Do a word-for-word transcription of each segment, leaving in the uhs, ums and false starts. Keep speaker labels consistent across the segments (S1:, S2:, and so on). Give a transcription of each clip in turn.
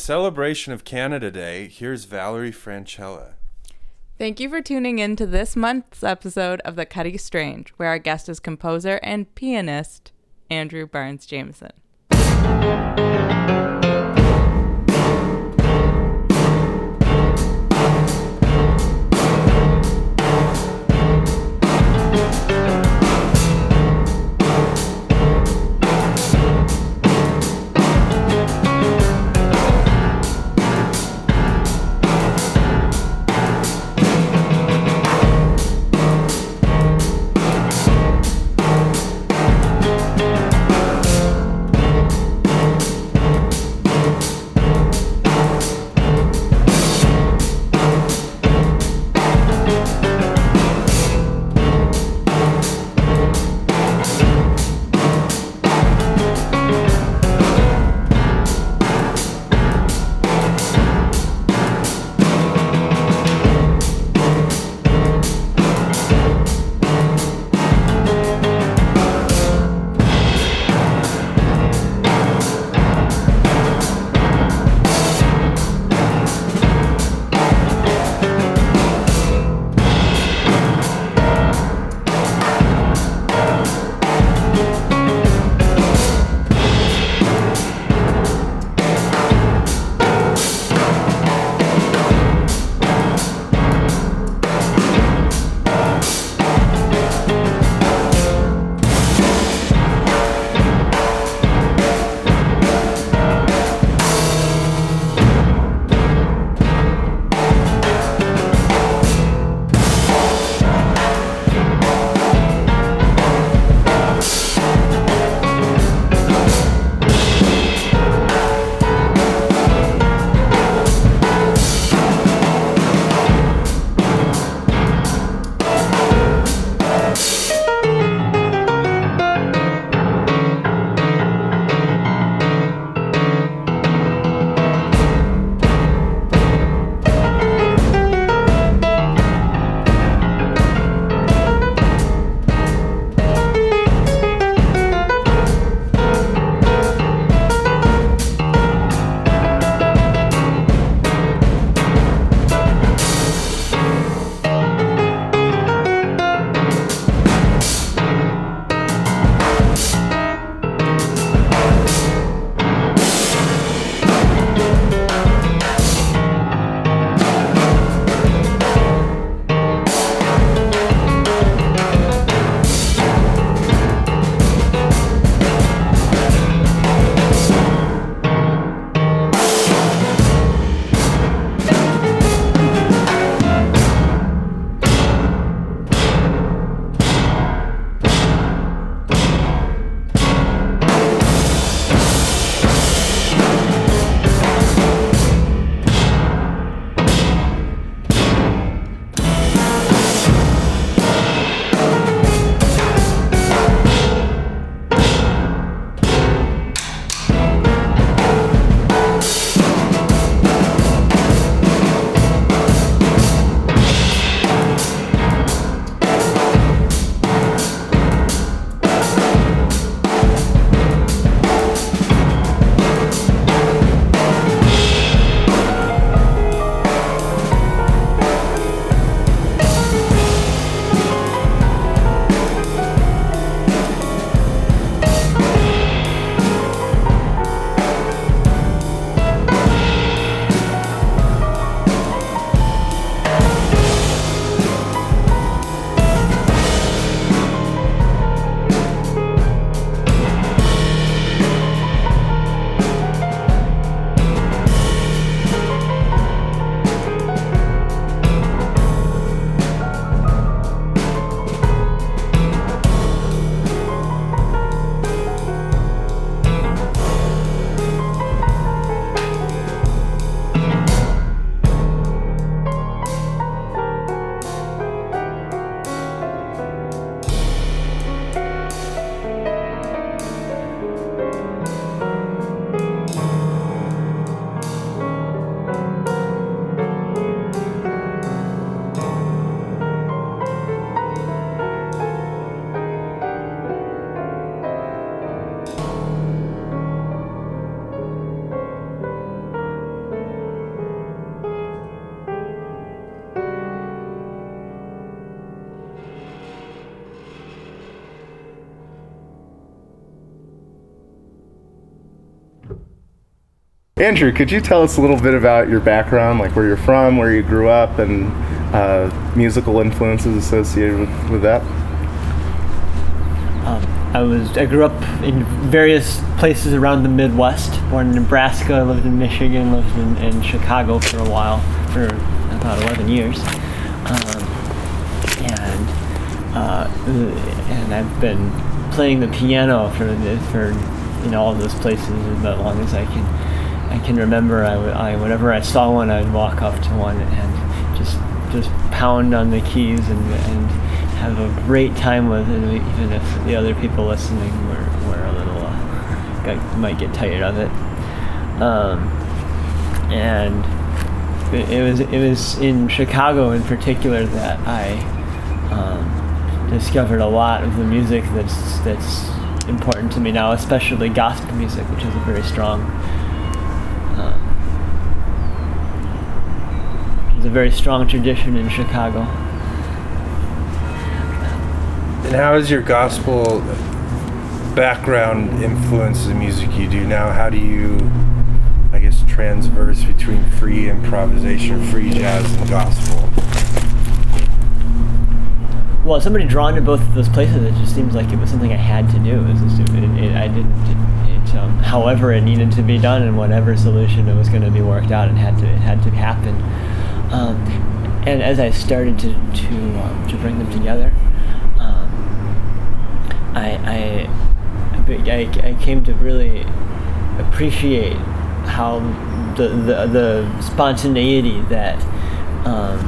S1: celebration of Canada Day, here's Valerie Franchella.
S2: Thank you for tuning in to this month's episode of The Cutty Strange, where our guest is composer and pianist Andrew Barnes Jameson.
S3: Andrew, could you tell us a little bit about your background, like where you're from, where you grew up, and uh, musical influences associated with, with that?
S4: Um, I was I grew up in various places around the Midwest. Born in Nebraska, lived in Michigan, lived in, in Chicago for a while, for about eleven years, um, and uh, and I've been playing the piano for for in all of those places as long as I can I can remember. I, would, I whenever I saw one, I'd walk up to one and just just pound on the keys and and have a great time with it, even if the other people listening were, were a little uh, got, might get tired of it. Um, and it, it was it was in Chicago in particular that I um, discovered a lot of the music that's that's important to me now, especially gospel music, which is a very strong uh, there's a very strong tradition in Chicago.
S1: And how has your gospel background influenced the music you do now? How do you, I guess, transverse between free improvisation, free jazz, and gospel?
S4: Well, as somebody drawn to both of those places, it just seems like it was something I had to do. It was just, it, it, I didn't. It, it, um, however, it needed to be done, and whatever solution it was going to be worked out, and had to it had to happen. Um, and as I started to to um, to bring them together, um, I, I I I came to really appreciate how the the, the spontaneity that um,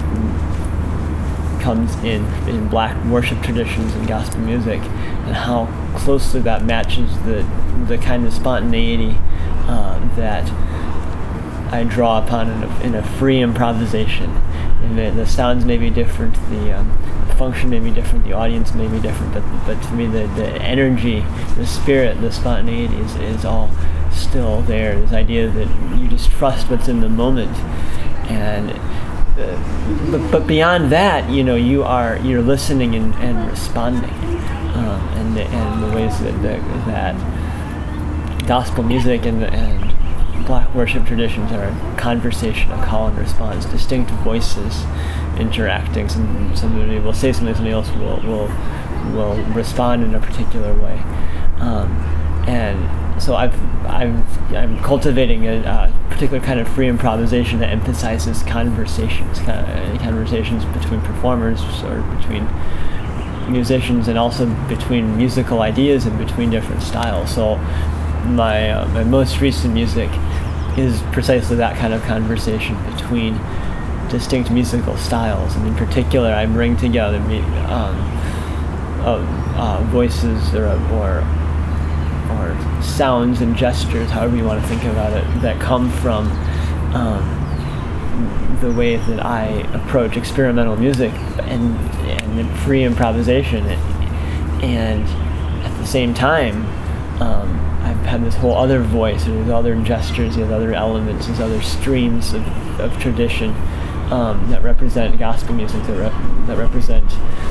S4: comes in in black worship traditions and gospel music, and how closely that matches the the kind of spontaneity uh, that I draw upon in a, in a free improvisation. And the, the sounds may be different, the um, function may be different, the audience may be different, but but to me the, the energy, the spirit, the spontaneity is, is all still there. This idea that you just trust what's in the moment, and uh, but, but beyond that, you know, you are you're listening and, and responding, um, and and the ways that that, that gospel music and and black worship traditions are a conversation, a call and response, distinct voices interacting. Some somebody will say something, somebody else will will will respond in a particular way, um, and so I've I've I'm cultivating a, a particular kind of free improvisation that emphasizes conversations, kind of conversations between performers or between musicians, and also between musical ideas and between different styles. So my uh, my most recent music is precisely that kind of conversation between distinct musical styles, and in particular I bring together um, uh, uh, voices or or or sounds and gestures, however you want to think about it, that come from um, the way that I approach experimental music and and free improvisation, and at the same time um, I've had this whole other voice, or these other gestures, these other elements, these other streams of, of tradition um, that represent gospel music, that, rep- that represent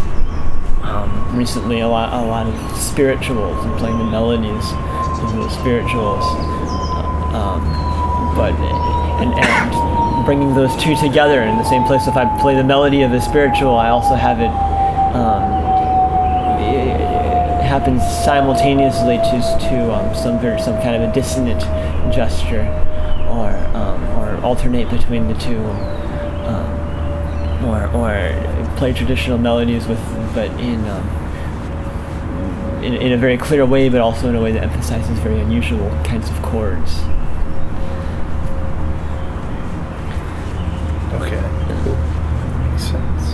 S4: um, recently a lot, a lot of spirituals, and playing the melodies of the spirituals, um, but and, and bringing those two together in the same place. If I play the melody of a spiritual, I also have it. Um, happens simultaneously to to um, some very, some kind of a dissonant gesture, or um, or alternate between the two, um, or or play traditional melodies with, but in, um, in in a very clear way, but also in a way that emphasizes very unusual kinds of chords.
S1: Okay, makes sense.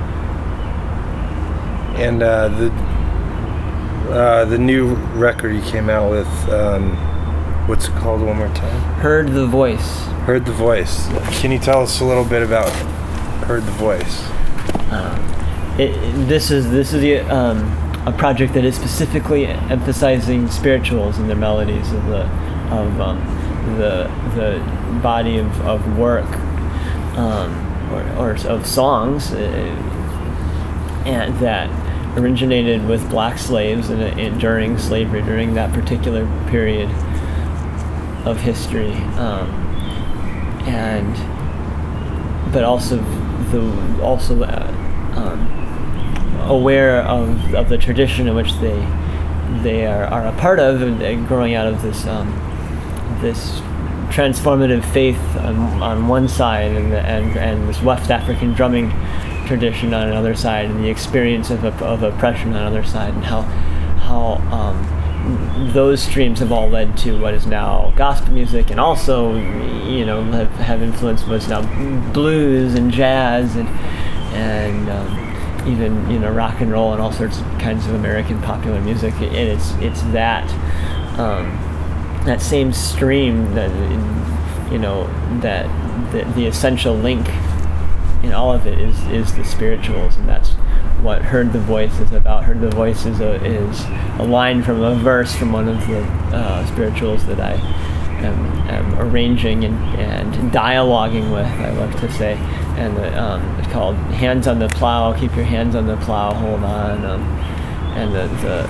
S1: And uh, the. Uh, the new record you came out with, um, what's it called one more time?
S4: Heard the Voice.
S1: Heard the Voice. Can you tell us a little bit about Heard the Voice?
S4: Um, it, it, this is this is the, um, a project that is specifically emphasizing spirituals and their melodies of the of um, the the body of, of work, um, or, or of songs, uh, and that originated with black slaves in, in, during slavery, during that particular period of history, um, and but also the also uh, um, aware of, of the tradition in which they they are, are a part of, and, and growing out of this um, this transformative faith on, on one side, and, and and this West African drumming tradition on another side, and the experience of, of oppression on another side, and how how um, those streams have all led to what is now gospel music, and also, you know, have, have influenced what's now blues and jazz, and and um, even, you know, rock and roll and all sorts of kinds of American popular music. And it's it's that um, that same stream that, you know, that the, the essential link in all of it is is the spirituals, and that's what Heard the Voice is about. Heard the Voice is a, is a line from a verse from one of the uh, spirituals that I am, am arranging and, and dialoguing with, I love to say. And the, um, it's called Hands on the Plow, Keep Your Hands on the Plow, Hold On. Um, and the, the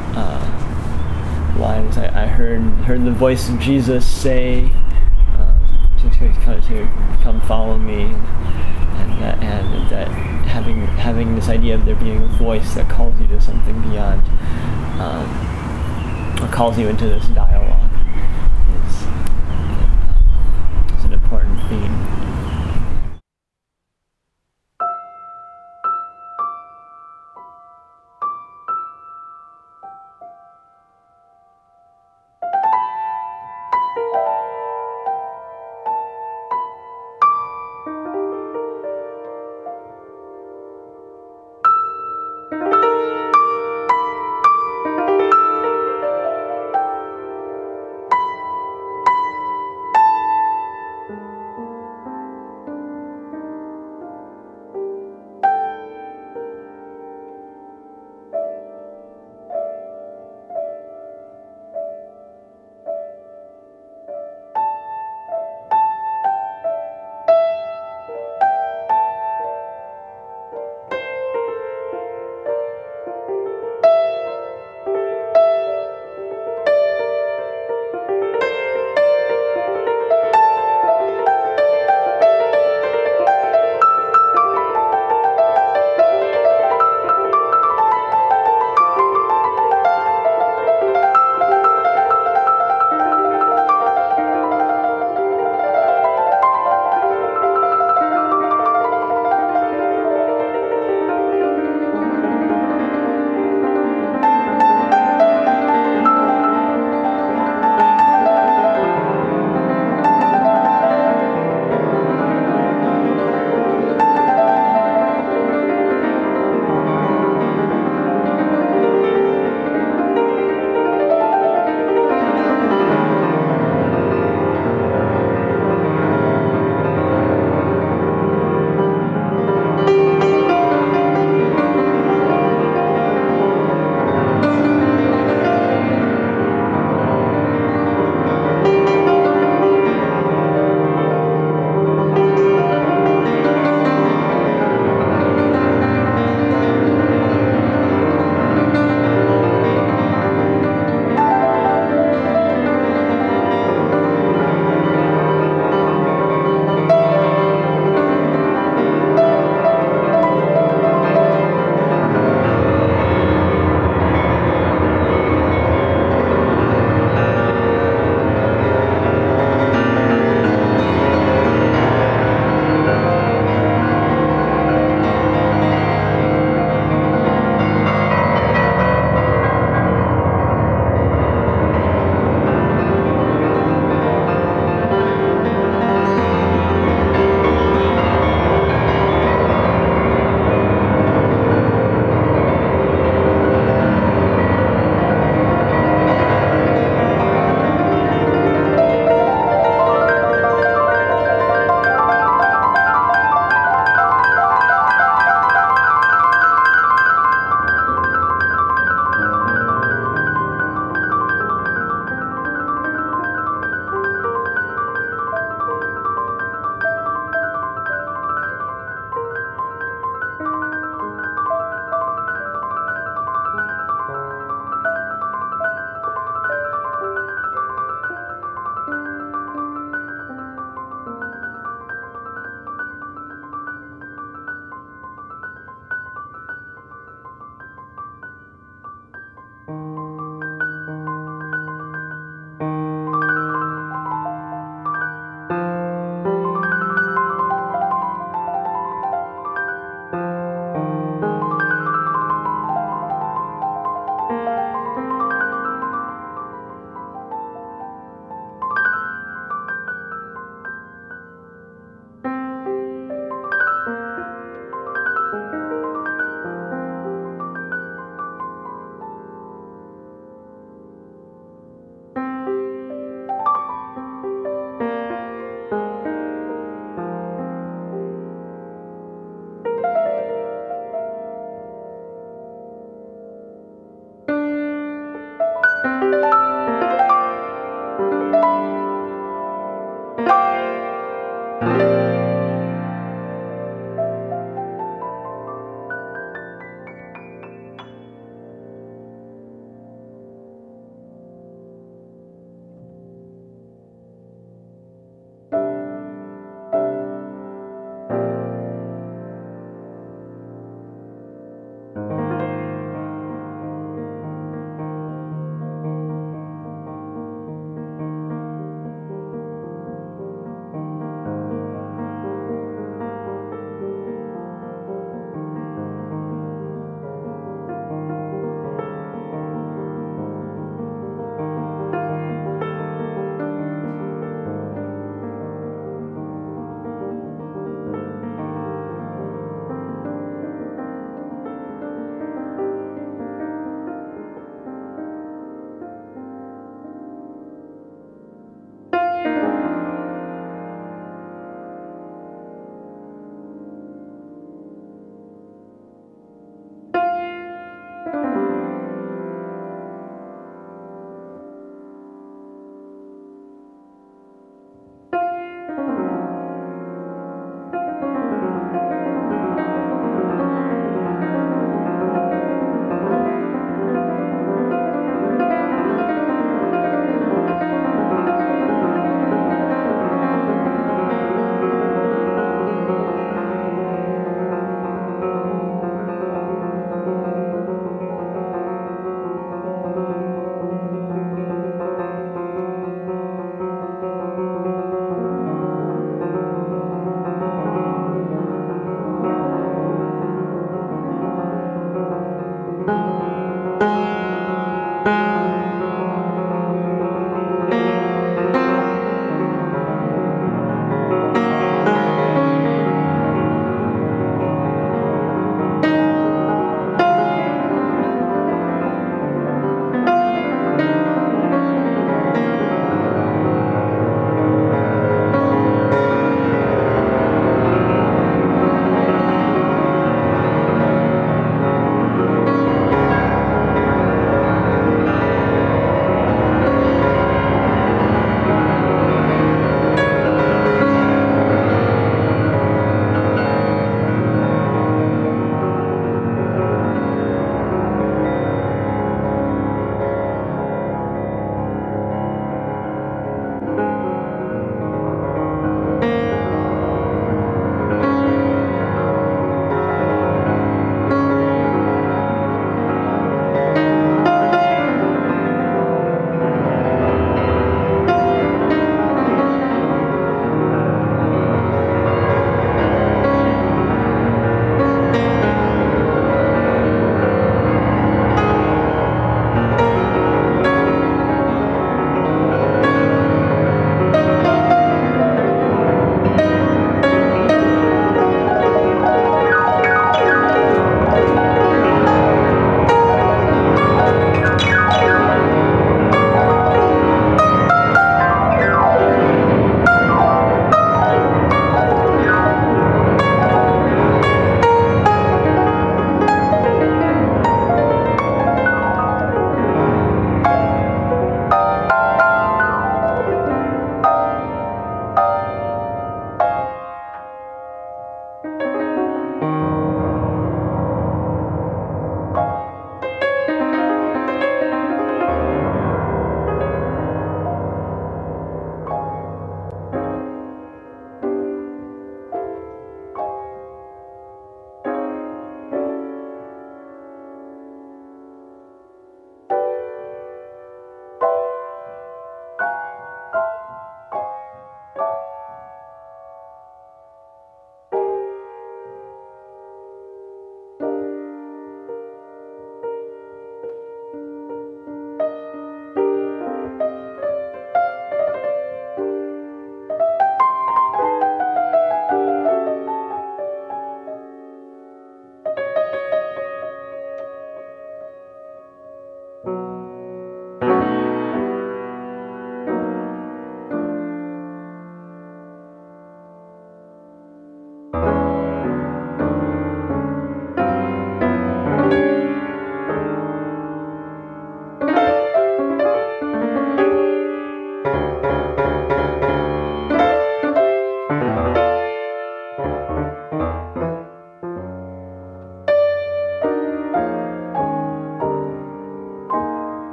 S4: uh, lines, I, I heard heard the voice of Jesus say, um, to, to, to come follow me. And that, and that having having this idea of there being a voice that calls you to something beyond, um, or calls you into this dialogue, is, is an important theme.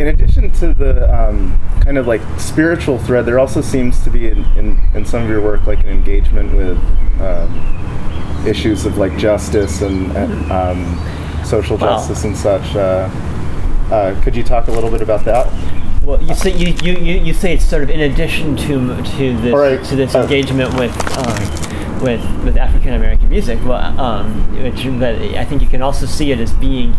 S3: in addition to the um, kind of like spiritual thread, there also seems to be in, in, in some of your work like an engagement with um, issues of like justice and, and um, social
S4: Wow.
S3: justice and such. Uh, uh, could you talk a little bit about that?
S4: Well, you say you, you, you, you say it's sort of in addition to to this
S3: Right.
S4: to this
S3: Uh,
S4: engagement with um, with with African American music. Well, um, which, but I think you can also see it as being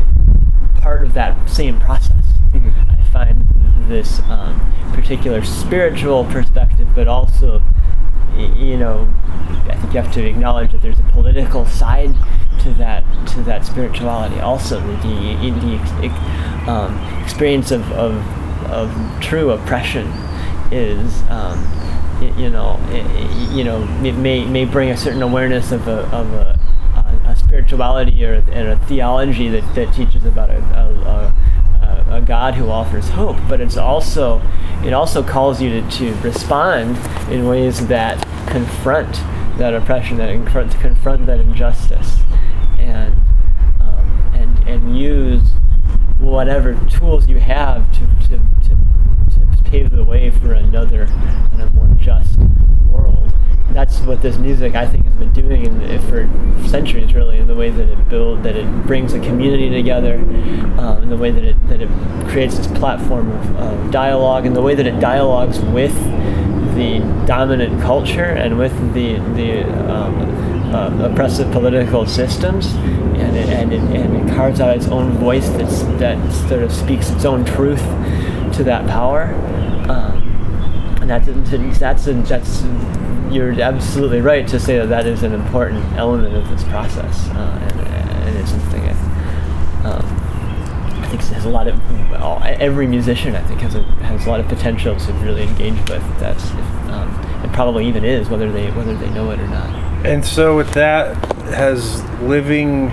S4: part of that same process.
S3: Mm-hmm.
S4: I find this um, particular spiritual perspective, but also, y- you know, I think you have to acknowledge that there's a political side to that to that spirituality. Also, the the, the ex- um, experience of, of of true oppression is, um, y- you know, i- i- you know, it may may bring a certain awareness of a of a, a, a spirituality or a, or a theology that, that teaches about a, a, a, a God who offers hope. But it's also it also calls you to, to respond in ways that confront that oppression, that confront, confront that injustice, and um, and and use whatever tools you have to, to, to, to pave the way for another and a more just world. That's what this music, I think, has been doing in the, for centuries, really, in the way that it builds, that it brings a community together, um, in the way that it that it creates this platform of, of dialogue, in the way that it dialogues with the dominant culture and with the the um, uh, oppressive political systems, and it, and it and it carves out its own voice that's that sort of speaks its own truth to that power, um, and that's that's a, that's you're absolutely right to say that that is an important element of this process, uh, and, and it's something that um, I think has a lot of all, every musician I think has a has a lot of potential to really engage with. That's um, it probably even is, whether they whether they know it or not.
S1: And so with that, has living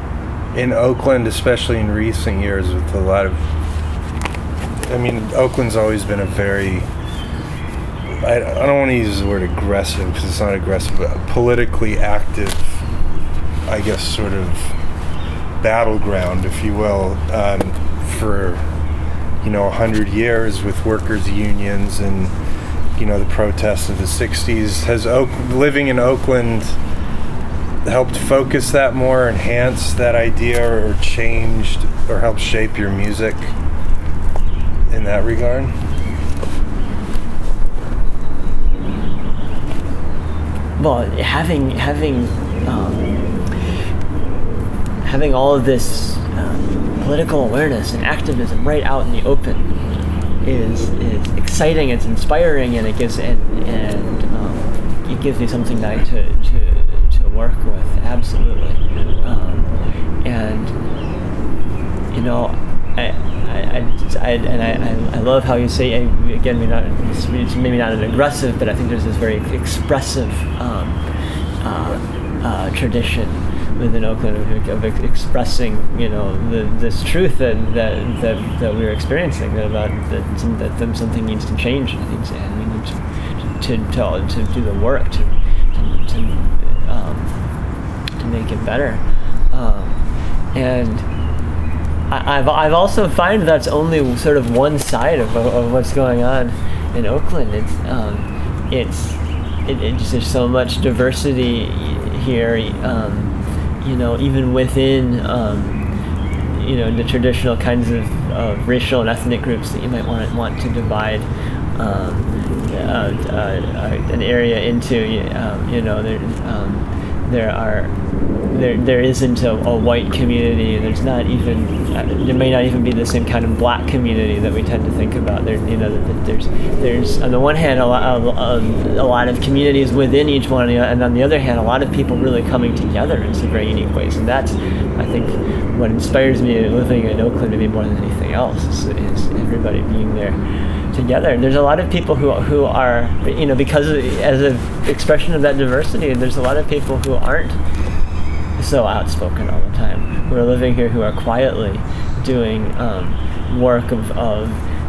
S1: in Oakland, especially in recent years, with a lot of, I mean, Oakland's always been a very, I, I don't want to use the word aggressive because it's not aggressive, but politically active, I guess, sort of battleground, if you will, um, for, you know, a hundred years with workers' unions and, you know, the protests of the sixties. Has Oak, living in Oakland helped focus that more, enhance that idea, or changed or helped shape your music in that regard?
S4: Well, having having um, having all of this um, political awareness and activism right out in the open is is exciting. It's inspiring, and it gives and and um, it gives me something that I, to to to work with. Absolutely, um, and you know, I I, I, I and I, I love how you say, again, maybe not it's maybe not an aggressive, but I think there's this very expressive um, uh, uh, tradition within Oakland of, of expressing, you know, the, this truth that that, that that we're experiencing, that about that, that them something needs to change, and, needs, and we need to to, to to do the work to to to, um, to make it better, um, and I, I've I've also find that's only sort of one side of of what's going on in Oakland. It's um, it's it, it's there's so much diversity here. Um, You know, even within, um, you know, the traditional kinds of, of racial and ethnic groups that you might want to, want to divide um, uh, uh, an area into, um, you know, there um, there are there there isn't a, a white community. There's not even uh, there may not even be the same kind of black community that we tend to think about. There, you know, that there's there's on the one hand a lot a, a lot of communities within each one, and on the other hand, a lot of people really coming together in some very unique ways. And that's, I think, what inspires me living in Oakland to be more than anything else is, is everybody being there together. And there's a lot of people who who are, you know, because of, as an expression of that diversity, there's a lot of people who aren't so outspoken all the time, who are living here, who are quietly doing um, work of, of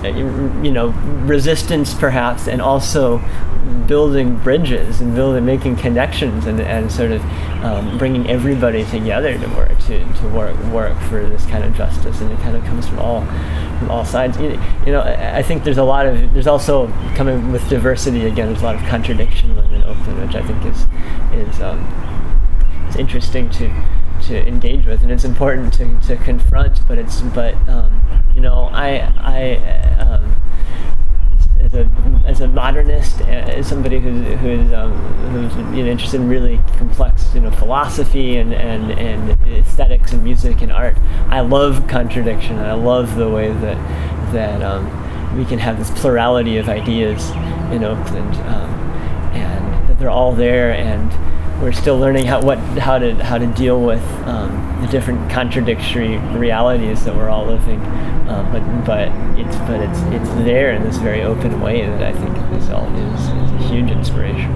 S4: you know, resistance perhaps, and also building bridges and building, making connections, and, and sort of um, bringing everybody together to work to, to work work for this kind of justice, and it kind of comes from all from all sides. You, you know, I, I think there's a lot of there's also coming with diversity again. There's a lot of contradiction in Oakland, which I think is is um, is interesting to to engage with, and it's important to, to confront. But it's but um, you know I I. Um, As a, as a modernist, as somebody who's who's um, who's you know, interested in really complex you know philosophy and, and, and aesthetics and music and art, I love contradiction. I love the way that that um, we can have this plurality of ideas in Oakland, um, and that they're all there, and we're still learning how what how to how to deal with um, the different contradictory realities that we're all living. Um, but but it's but it's it's there in this very open way that I think is all is, is a huge inspiration.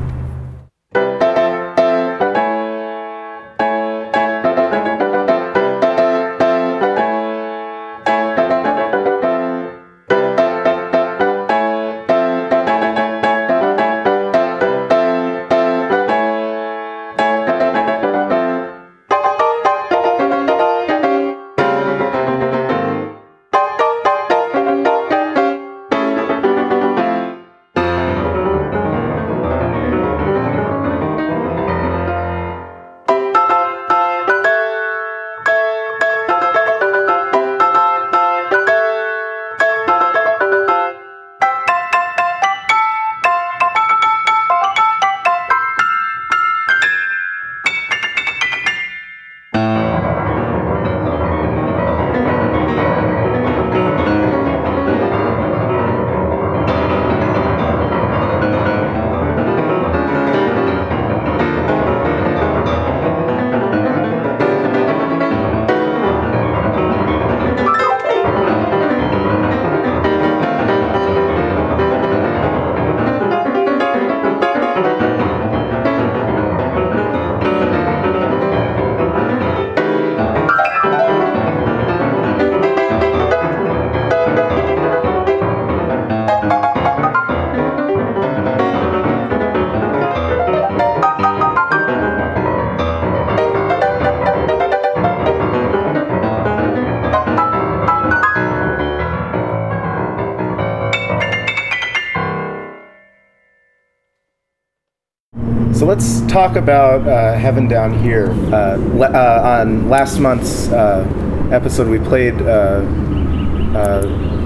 S3: So let's talk about uh, Heaven Down Here. Uh, le- uh, on last month's uh, episode, we played uh, uh,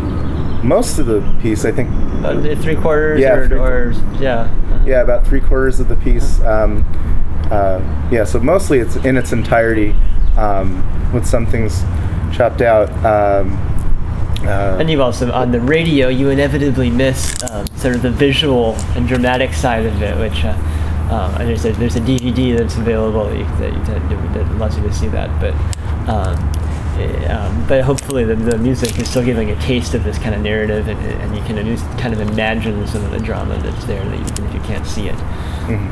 S3: most of the piece, I think.
S4: Uh, three quarters
S3: yeah,
S4: or,
S3: three,
S4: or yeah.
S3: Yeah, about three quarters of the piece. Um, uh, yeah, so mostly it's in its entirety, um, with some things chopped out. Um, Uh,
S4: and you also, on the radio, you inevitably miss um, sort of the visual and dramatic side of it, which uh, um, and there's a, there's a D V D that's available that, you, that, that, that allows you to see that. But um, it, um, but hopefully the, the music is still giving a taste of this kind of narrative, and, and you can at least kind of imagine some of the drama that's there, that even if you can't see it.
S3: Mm-hmm.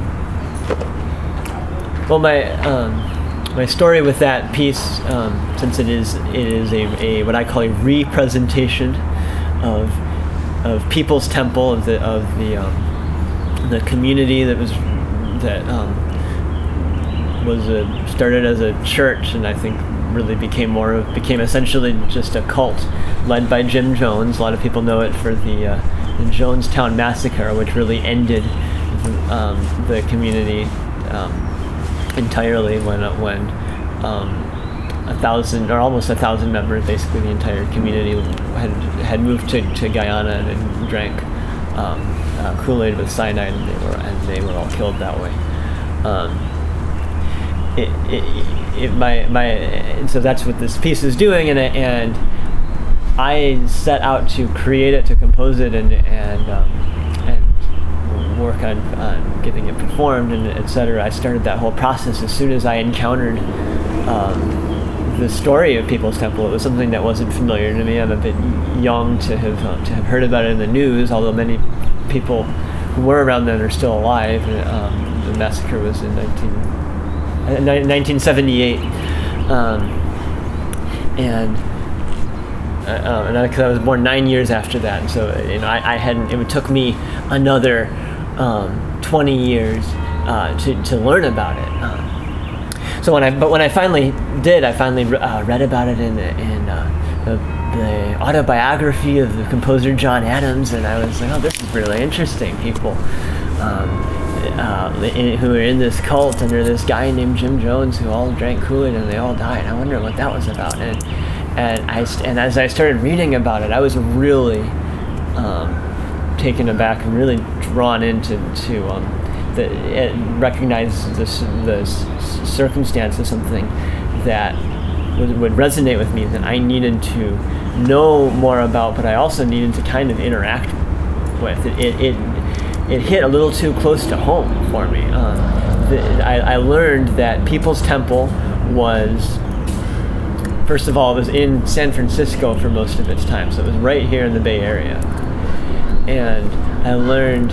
S4: Well, my... Um, My story with that piece, um, since it is it is a, a what I call a representation of of People's Temple, of the of the um, the community that was that um, was a, started as a church, and I think really became more of, became essentially just a cult led by Jim Jones. A lot of people know it for the, uh, the Jonestown Massacre, which really ended um, the community. Um, entirely when when um, a thousand or almost a thousand members, basically the entire community, had had moved to, to Guyana and drank um, uh, Kool-Aid with cyanide, and they were and they were all killed that way. Um, it, it, it my my and so that's what this piece is doing, and and I set out to create it, to compose it, and and um, work on, on getting it performed, and et cetera. I started that whole process as soon as I encountered um, the story of People's Temple. It was something that wasn't familiar to me. I'm a bit young to have uh, to have heard about it in the news, although many people who were around then are still alive. Um, the massacre was in nineteen seventy-eight, um, and uh, and because I, I was born nine years after that, and so you know I, I hadn't. It took me another um, twenty years uh, to to learn about it. Um, so when I but when I finally did, I finally uh, read about it in in uh, the, the autobiography of the composer John Adams, and I was like, oh, this is really interesting. People. Um, Uh, in, who are in this cult under this guy named Jim Jones, who all drank Kool-Aid and they all died. I wonder what that was about. And and I and as I started reading about it, I was really um, taken aback and really drawn into to um, the it recognize this the circumstance as something that would, would resonate with me, that I needed to know more about, but I also needed to kind of interact with it. It, it It hit a little too close to home for me. Um, the, I, I learned that People's Temple was, first of all, it was in San Francisco for most of its time, so it was right here in the Bay Area. And I learned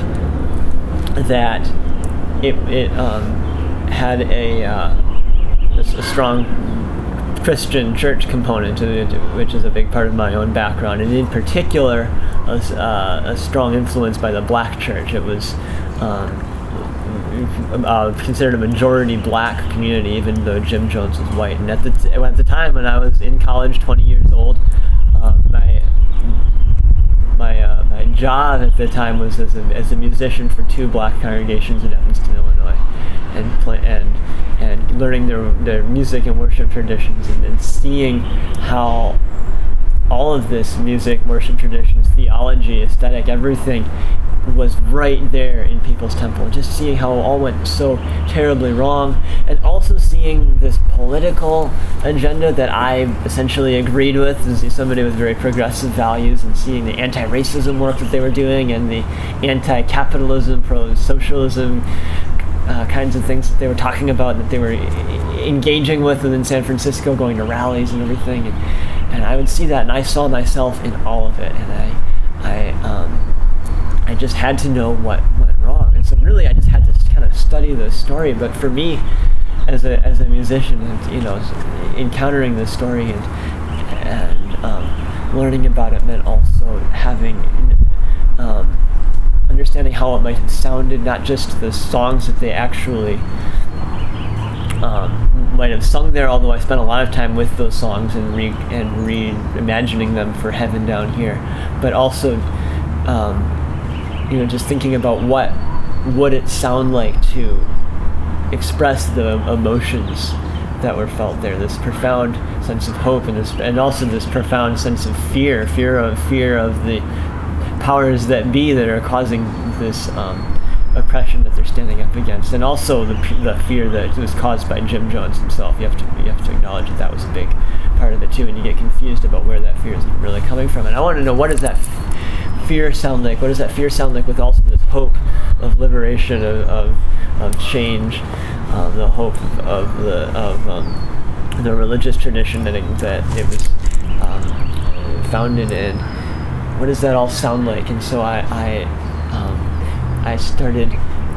S4: that it, it um, had a, uh, a strong Christian church component to it, which is a big part of my own background, and in particular a, uh, a strong influence by the black church. It was um, uh, considered a majority black community, even though Jim Jones was white. And at the t- at the time when I was in college, twenty years old, uh, my my uh, my job at the time was as a, as a musician for two black congregations in Evanston, Illinois, and play, and and learning their their music and worship traditions, and, and seeing how all of this music, worship traditions, theology, aesthetic, everything was right there in People's Temple. Just seeing how it all went so terribly wrong, and also seeing this political agenda that I essentially agreed with as somebody with very progressive values, and seeing the anti-racism work that they were doing and the anti-capitalism, pro-socialism uh, kinds of things that they were talking about, that they were engaging with within San Francisco, going to rallies and everything. And, and I would see that, and I saw myself in all of it, and I, I, um, I just had to know what went wrong. And so really I just had to kind of study the story. But for me, as a as a musician, and, you know, encountering this story and and um, learning about it meant also having um, understanding how it might have sounded, not just the songs that they actually um, might have sung there, although I spent a lot of time with those songs and re and reimagining them for Heaven Down Here, but also um, you know, just thinking about what would it sound like to express the emotions that were felt there, this profound sense of hope, and this, and also this profound sense of fear, fear of fear of the powers that be that are causing this um, oppression that they're standing up against, and also the the fear that was caused by Jim Jones himself. You have to you have to acknowledge that that was a big part of it too, and you get confused about where that fear is really coming from. And I want to know, what does that fear sound like? What does that fear sound like with also this hope of liberation, of of, of change, uh, the hope of, of the of um, the religious tradition that it, that it was um, founded in? What does that all sound like? And so I I, um, I started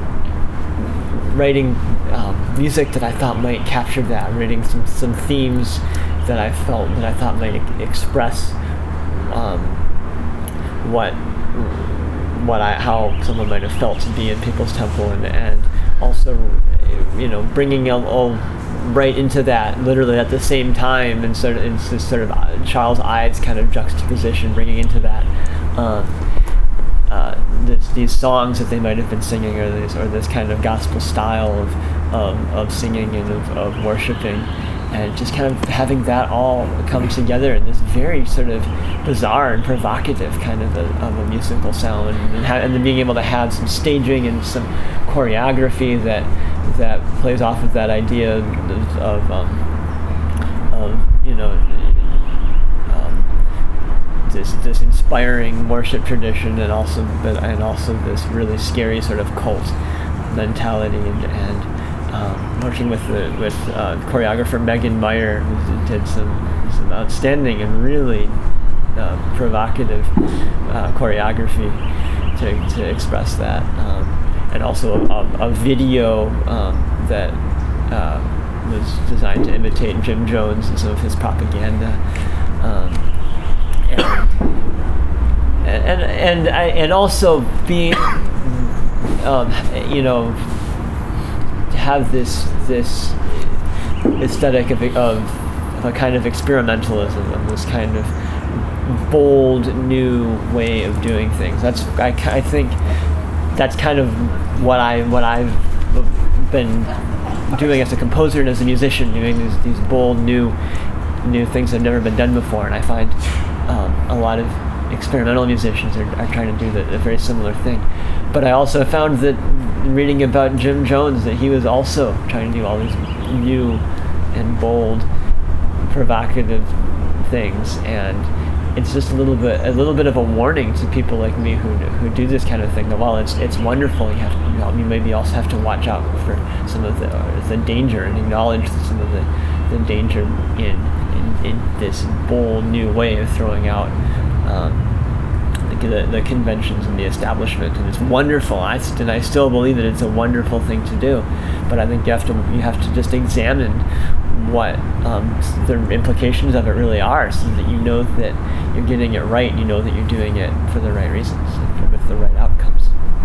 S4: writing um, music that I thought might capture that, writing some some themes that I felt that I thought might express um, what what I how someone might have felt to be in People's Temple, and and also, you know, bringing all, all right into that literally at the same time, and sort of it's this sort of Charles Ives kind of juxtaposition, bringing into that uh, uh, this, these songs that they might have been singing, or this or this kind of gospel style of of, of singing and of, of worshiping. And just kind of having that all come together in this very sort of bizarre and provocative kind of a, of a musical sound, and, ha- and then being able to have some staging and some choreography that that plays off of that idea of, of, um, of you know, um, this this inspiring worship tradition, and also and also this really scary sort of cult mentality, and. and Um, working with the with uh, choreographer Megan Meyer, who did some some outstanding and really uh, provocative uh, choreography to to express that, um, and also a, a video um, that uh, was designed to imitate Jim Jones and some of his propaganda, um, and and and, I, and also being, um, you know, have this this aesthetic of of, of a kind of experimentalism, of this kind of bold new way of doing things. That's I, I think that's kind of what I what I've been doing as a composer and as a musician, doing these these bold new new things that have never been done before. And I find um, a lot of experimental musicians are, are trying to do the, a very similar thing. But I also found that reading about Jim Jones, that he was also trying to do all these new and bold, provocative things, and it's just a little bit a little bit of a warning to people like me who who do this kind of thing. That while it's it's wonderful, you have to, you know, you maybe also have to watch out for some of the uh, the danger and acknowledge some of the, the danger in, in in this bold new way of throwing out um, the, the the conventions and the establishment. And it's wonderful. I st- and I still believe that it's a wonderful thing to do. But I think you have to you have to just examine what um, the implications of it really are, so that you know that you're getting it right, and you know that you're doing it for the right reasons, and with the right outcomes.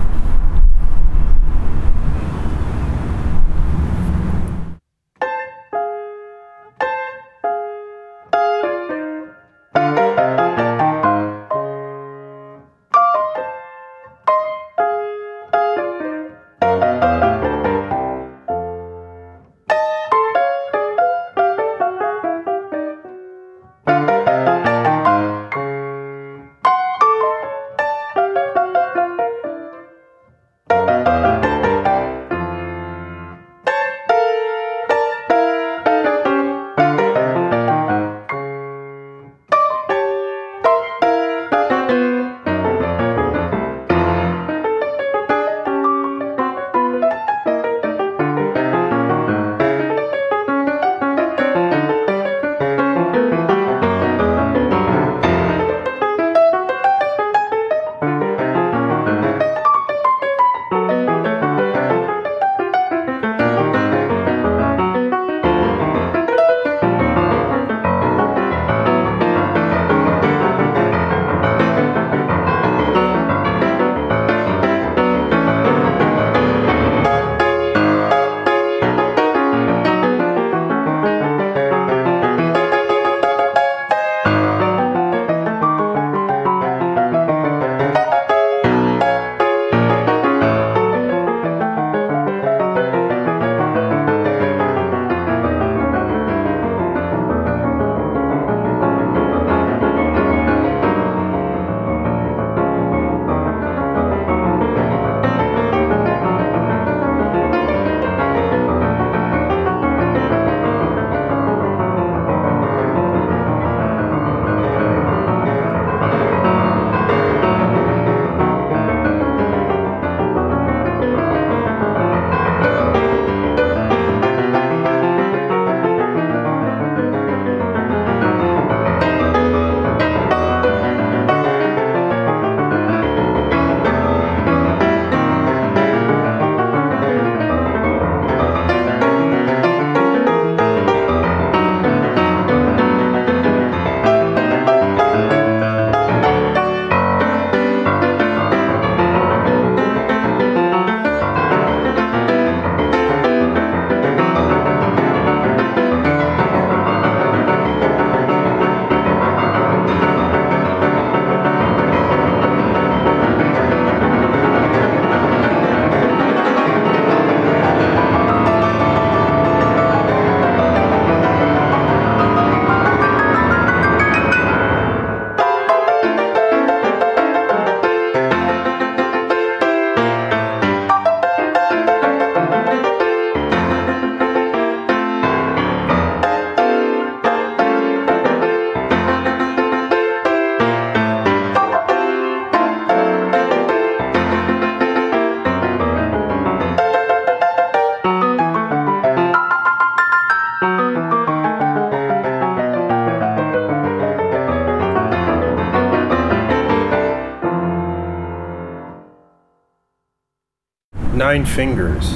S1: Nine Fingers.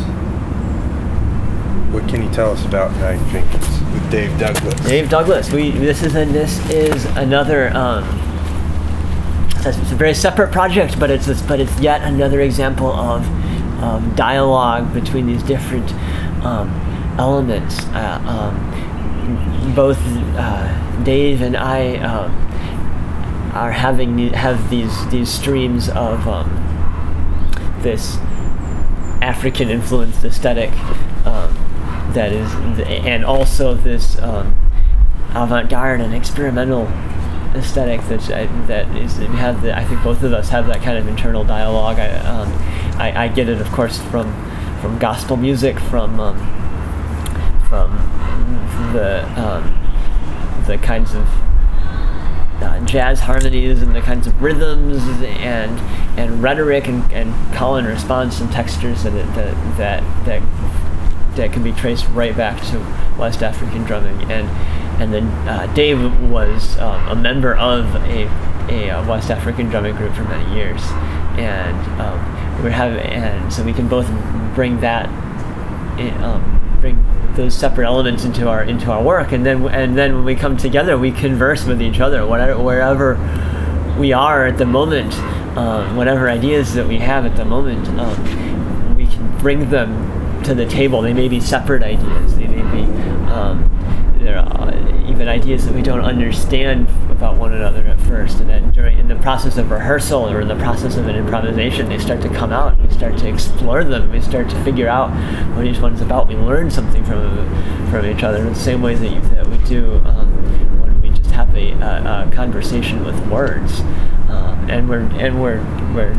S1: What can you tell us about Nine Fingers with Dave Douglas?
S4: Dave Douglas. We this is a, this is another um, it's a very separate project, but it's but it's yet another example of, of dialogue between these different um, elements. Uh, um, both uh, Dave and I um, are having have these these streams of um, this African influenced aesthetic um, that is, and also this um, avant-garde and experimental aesthetic that's uh, that is we have the, I think both of us have that kind of internal dialogue. I, um, I I get it, of course, from from gospel music, from um, from the um, the kinds of uh, jazz harmonies and the kinds of rhythms and and rhetoric and, and call and response and textures that that that that that can be traced right back to West African drumming. And and then uh, Dave was um, a member of a a uh, West African drumming group for many years, and um, we're having and so we can both bring that in, um, bring those separate elements into our into our work, and then and then when we come together, we converse with each other, whatever wherever we are at the moment, um, whatever ideas that we have at the moment, um, we can bring them to the table. They may be separate ideas. They may be um, there are even ideas that we don't understand about one another at first, and then during in the process of rehearsal or in the process of an improvisation, they start to come out. We start to explore them. We start to figure out what each one's about. We learn something from from each other in the same way that you, that we do um, when we just have a, a, a conversation with words, um, and we're and we're we're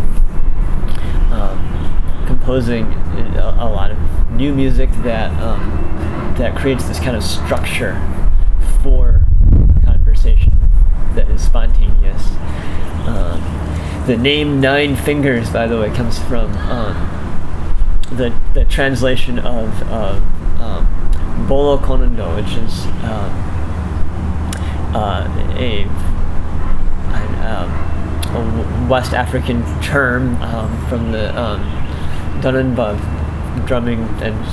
S4: um, composing a, a lot of new music that um, that creates this kind of structure for conversation that is spontaneous. Um, the name Nine Fingers, by the way, comes from um, the the translation of, of um, Bolo Konondo, which is um, uh, a, um, a West African term um, from the um, Dununba drumming and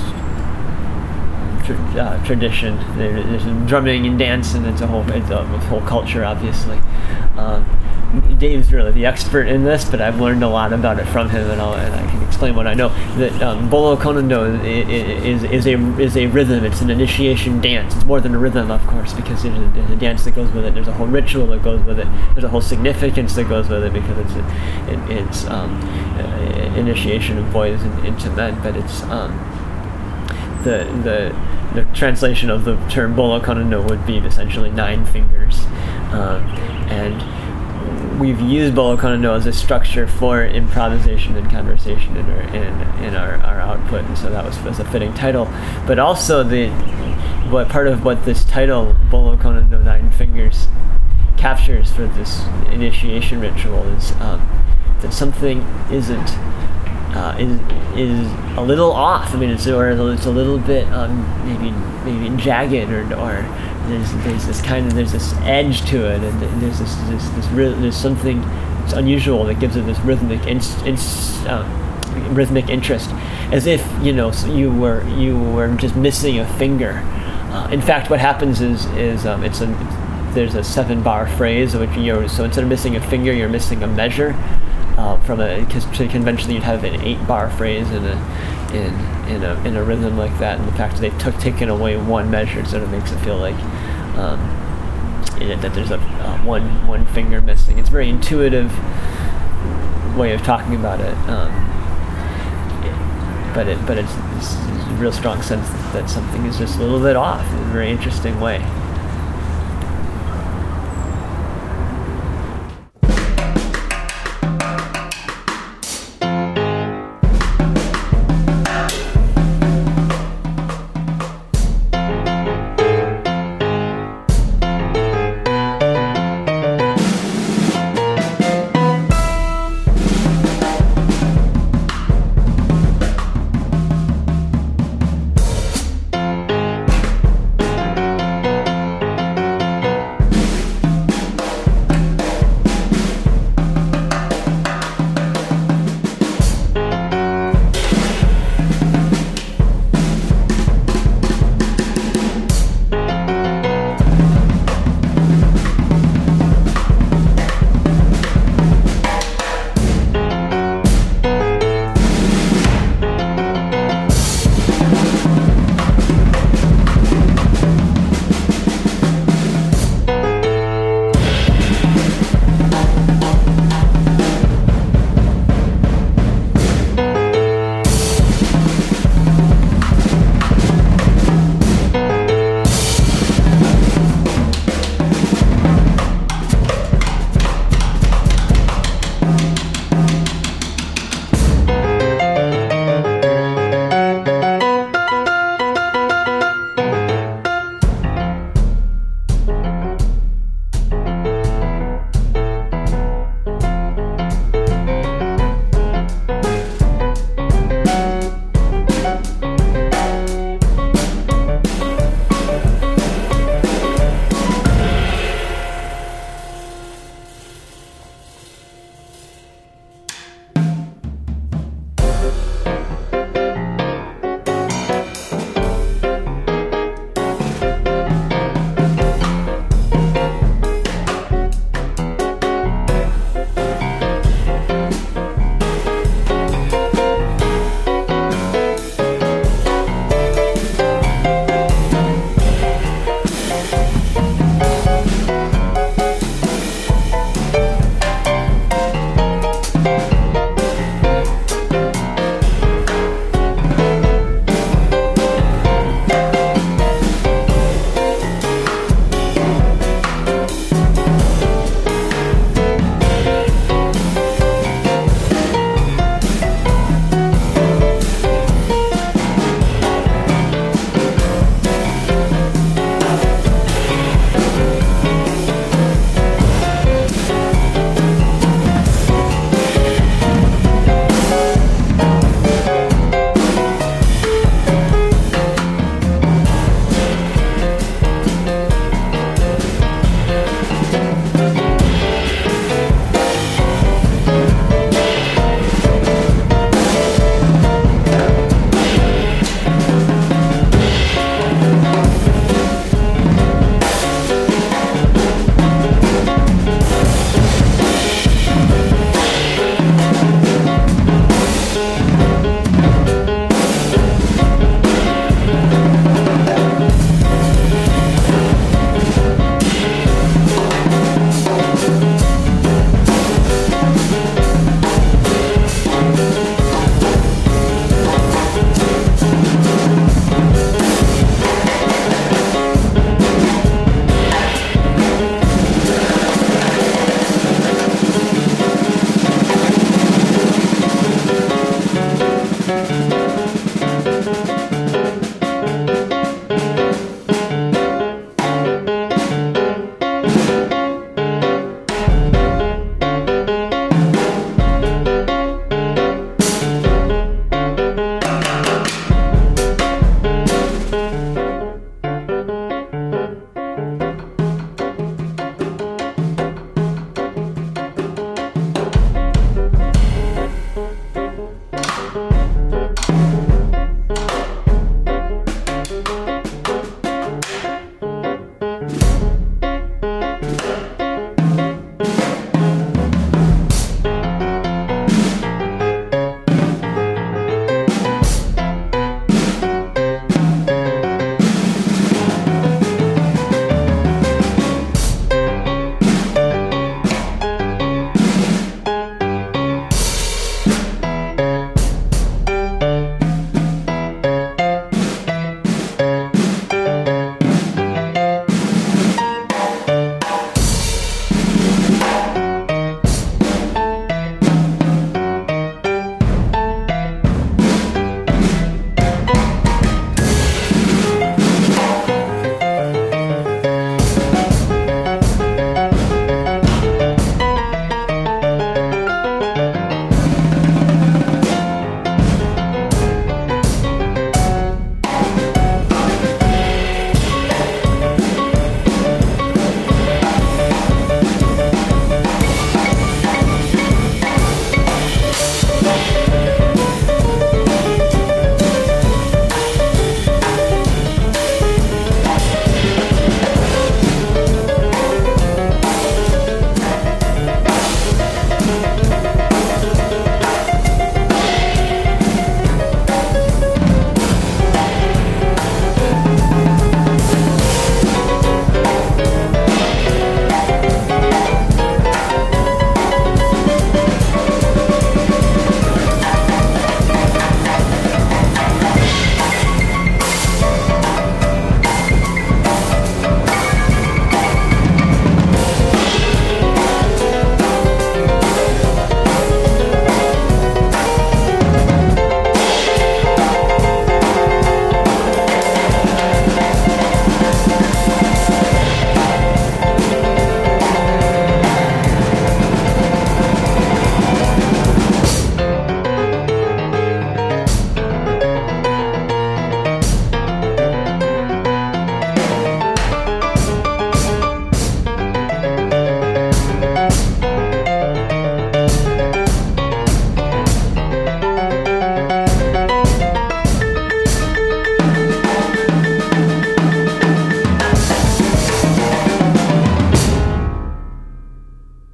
S4: Uh, tradition. There, there's drumming and dance, and it's a whole it's a, a whole culture, obviously. Um, Dave's really the expert in this, but I've learned a lot about it from him, and, I'll, and I can explain what I know. That um, Bolo Konondo is, is is a is a rhythm. It's an initiation dance. It's more than a rhythm, of course, because there's a, there's a dance that goes with it. There's a whole ritual that goes with it. There's a whole significance that goes with it, because it's a, it, it's um, a, initiation of boys in, into men. But it's um, the the the translation of the term Bolo Konondo would be essentially nine fingers, um, and we've used Bolo Konondo as a structure for improvisation and conversation in our in, in our, our output, and so that was, was a fitting title. But also the what part of what this title Bolo Konondo Nine Fingers captures for this initiation ritual is um, that something isn't. Uh, is is a little off. I mean, it's or it's a little bit um, maybe maybe jagged, or or there's there's this kind of there's this edge to it, and there's this this, this there's something that's unusual that gives it this rhythmic in, in, uh, rhythmic interest, as if you know you were you were just missing a finger. Uh, in fact, what happens is is um, it's a it's, there's a seven bar phrase, which you're so instead of missing a finger, you're missing a measure. Uh, from a because conventionally you'd have an eight-bar phrase in a in in a in a rhythm like that, and the fact that they've took taken away one measure sort of makes it feel like um, it, that there's a uh, one one finger missing. It's a very intuitive way of talking about it, um, but it but it's, it's a real strong sense that, that something is just a little bit off in a very interesting way.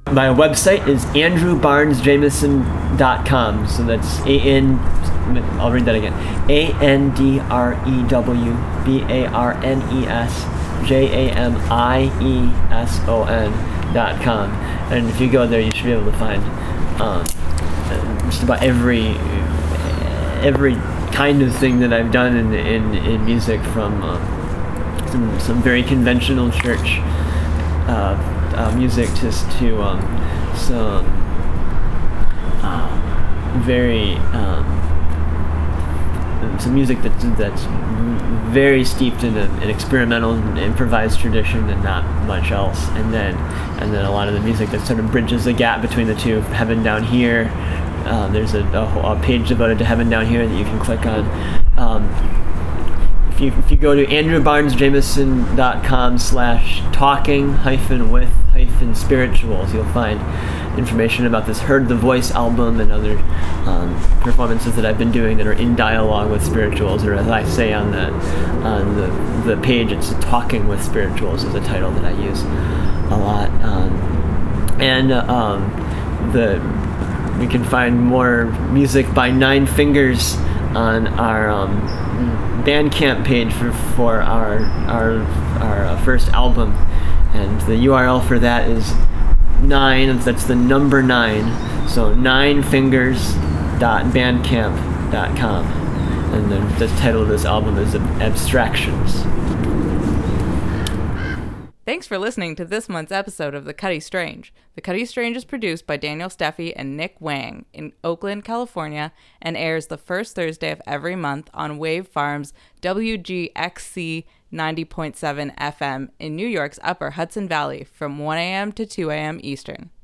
S4: My website is andrew barnes jameson dot com. So that's A N, I'll read that again. A N D R E W B A R N E S J A M I E S O N dot com. And if you go there, you should be able to find um, just about every every kind of thing that I've done in in, in music, from uh, some some very conventional church uh, uh, music to to um, some uh, very um, some music that that's very steeped in a, an experimental and improvised tradition and not much else, and then and then a lot of the music that sort of bridges the gap between the two. Heaven Down Here, uh, there's a, a, a page devoted to Heaven Down Here that you can click on. Um, if you if you go to andrew barnes jameson dot com slash talking hyphen with hyphen spirituals, you'll find information about this Heard the Voice album and other um, performances that I've been doing that are in dialogue with spirituals, or as I say on the on the, the page, it's Talking with Spirituals is a title that I use a lot. Um, and uh, um, the we can find more music by Nine Fingers on our um, Bandcamp page for, for our our our uh, first album, and the U R L for that is nine, that's the number nine, so nine fingers dot bandcamp dot com, and the, the title of this album is Abstractions.
S2: Thanks for listening to this month's episode of The Cutty Strange. The Cutty Strange is produced by Daniel Steffi and Nick Wang in Oakland, California, and airs the first Thursday of every month on Wave Farms W G X C ninety point seven F M in New York's Upper Hudson Valley from one a.m. to two a.m. Eastern.